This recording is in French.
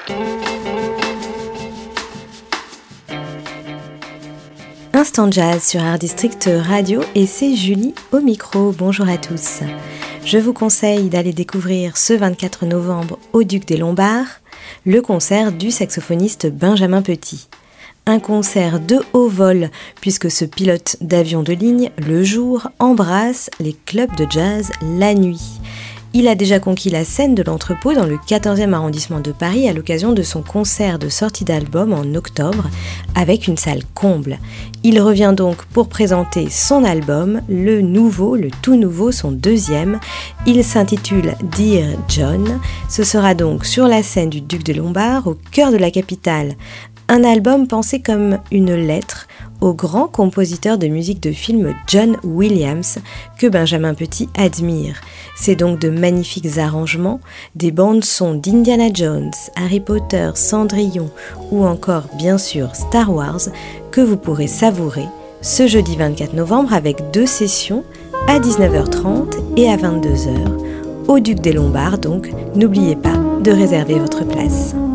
Instant Jazz sur Art District Radio et c'est Julie au micro. Bonjour à tous. Je vous conseille d'aller découvrir ce 24 novembre au Duc des Lombards le concert du saxophoniste Benjamin Petit. Un concert de haut vol puisque ce pilote d'avion de ligne, le jour, embrasse les clubs de jazz la nuit. Il a déjà conquis la scène de l'Entrepôt dans le 14e arrondissement de Paris à l'occasion de son concert de sortie d'album en octobre avec une salle comble. Il revient donc pour présenter son album, le tout nouveau, son deuxième. Il s'intitule Dear John. Ce sera donc sur la scène du Duc des Lombards, au cœur de la capitale. Un album pensé comme une lettre au grand compositeur de musique de film John Williams que Benjamin Petit admire. C'est donc de magnifiques arrangements, des bandes-sons d'Indiana Jones, Harry Potter, Cendrillon ou encore bien sûr Star Wars que vous pourrez savourer ce jeudi 24 novembre avec 2 sessions à 19h30 et à 22h au Duc des Lombards, donc n'oubliez pas de réserver votre place.